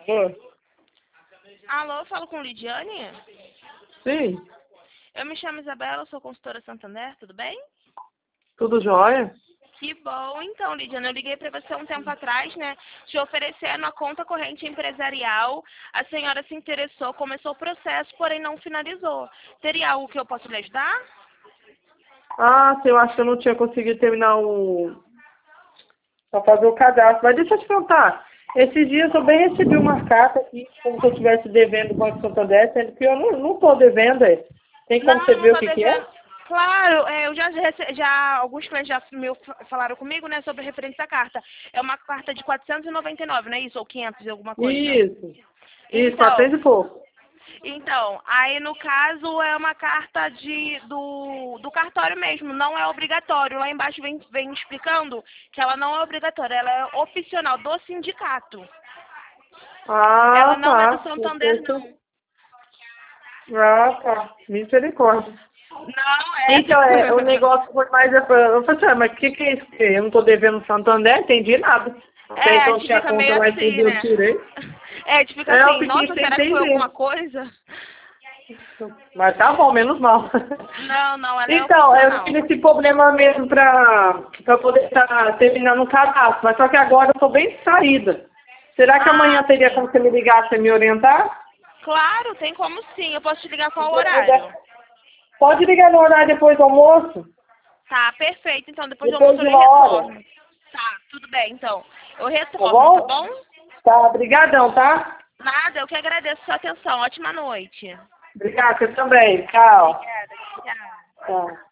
Oi. Alô, falo com Lidiane? Sim, Eu me chamo Isabela, sou consultora Santander, tudo bem? tudo jóia? Que bom. Então, Lidiane, eu liguei para você um tempo atrás, né, te oferecendo a conta corrente empresarial. A senhora se interessou, começou o processo, porém não finalizou. Teria algo que eu possa lhe ajudar? Ah, sim, eu acho que eu não tinha conseguido terminar para fazer o cadastro. Mas deixa eu te contar. Esses dias eu bem recebi uma carta aqui, como se eu estivesse devendo o Banco Santander, sendo que eu não estou devendo. Tem como você Não, não ver o estou que devendo. é? Claro, eu alguns clientes já falaram comigo, né, sobre referente à carta. É uma carta de 499, não é isso? Ou 500 e alguma coisa? Isso, Então, 400 e pouco. aí no caso é uma carta do cartório mesmo, não é obrigatório. Lá embaixo vem explicando que ela não é obrigatória, ela é opcional do sindicato. Ela Ah, não é do tá. Santander, não. Ah, tá. Misericórdia. Não Então, o é. negócio foi mais... Eu falei assim, mas o que é isso? Eu não estou devendo no Santander? Entendi nada. Até É, a então gente tinha fica conta meio lá e tudo assim, eu né? tirei. É, a gente fica Eu assim, fiquei nossa, sem será que foi alguma entender. coisa? Mas tá bom, menos mal. Não, não, ela é Então, eu opcional. tive esse problema mesmo para poder estar terminando o cadastro, mas só que agora eu estou bem distraída. Será que amanhã Ah, teria como sim. você me ligar e me orientar? Claro, tem como sim. Eu posso te ligar Se qual você puder. horário? Pode ligar no horário depois do almoço, Tá, perfeito. Então, depois do depois almoço eu de lhe uma hora, retorno. Tá, tudo bem, então. Eu tá retorno, tá bom? bom? Tá, brigadão, tá? Nada, eu que agradeço a sua atenção. Ótima noite. Obrigada, você também. Tchau. Obrigada, tchau. Tchau.